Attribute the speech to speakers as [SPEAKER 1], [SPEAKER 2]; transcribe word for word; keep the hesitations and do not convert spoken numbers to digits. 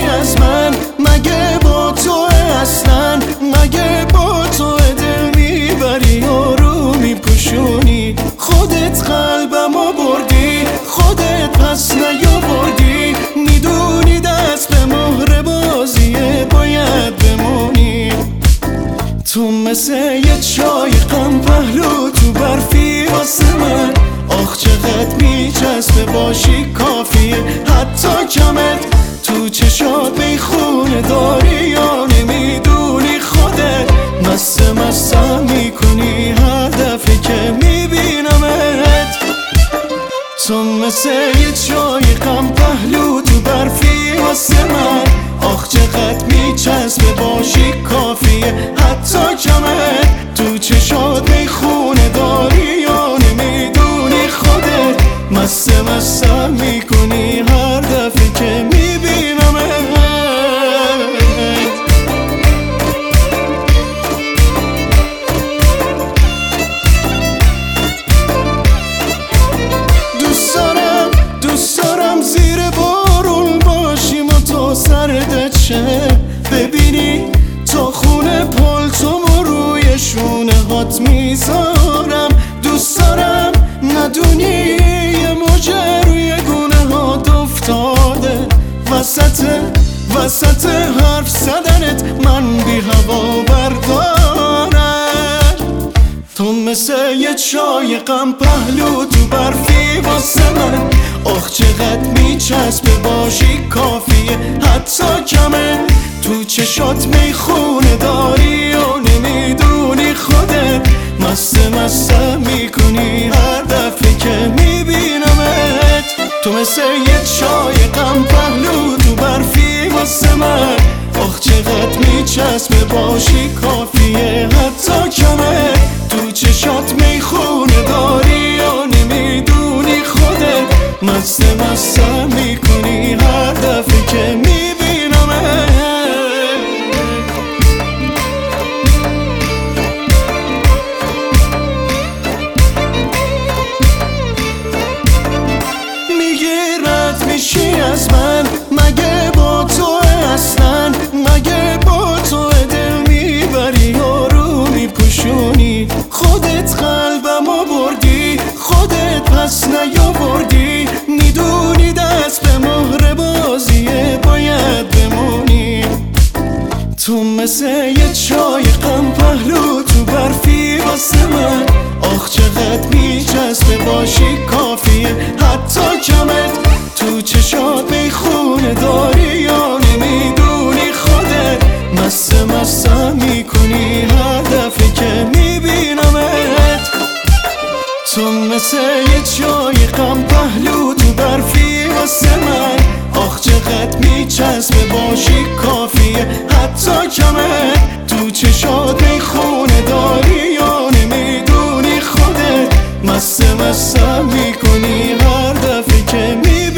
[SPEAKER 1] از من؟ مگه با تو اصلا؟ مگه با تو دل میبری یارو میپوشونی؟ خودت قلبمو بردی، خودت پس نیاوردی. میدونی دست به مهر بازیه باید بمونی. تو مثل یه چای غم پهلو تو برفی واسه من. آخ چقدر میچسبه باشی کافیه حتی کمت. تو چشات میخونه داری یا نمیدونی خودت؟ مست مستم میکنی هر دفعه که میبینمت. تو مثل یه چای غم پهلو تو برفی واسه من. آخ چقدر میچسبه باشی کافیه حتی کمت. تو چشات میخونه داری یا نمیدونی خودت؟ مست مستم میکنی هر دفعه که میبینمت. دوست دارم دوست دارم زیر بارون باشیم و تو سردت شه. ببینی تا خونه پالتومو روی شونه هات میذارم. دوست دارم ندونی یه موجه روی گونه هات افتاده. وسط وسط حرف زدنت من بی هوا بردارم. تو مثل یه چای غم پهلو تو برفی واسه من. آخ چقدر میچسبه باشی کافیه حتی کمه. تو چشات میخونه داری و نمیدونی خودت؟ مست مستم میکنی هر دفعه که میبینمت. تو مثل یه چای غم پهلو تو برفی واسه من. آخ چقدر میچسبه باشی کافیه حتی کمه. تو چشات میخونه داری و نمیدونی خودت؟ مست مستم میکنی هر دفعه که میبینمت. میشی از من؟ مگه با تو اصلا؟ مگه با تو دل میبری یارو میپوشونی؟ خودت قلبمو بردی، خودت پس نیاوردی. میدونی دست به مهر بازیه باید بمونی. تو مثل یه چای غم پهلو تو برفی واسه من. آخ چقدر میچسبه باشی کافیه حتی کمت. تو چشات میخونه داری یا نمیدونی خودت؟ مست مستم میکنی هر دفعه که میبینمت. تو مثل یه چای غم پهلو تو برفی واسه من. آخ چقدر میچسبه باشی کافیه حتی کمت. تو چشات میخونه داری یا نمیدونی خودت؟ مست مستم میکنی هر دفعه که میبینمت.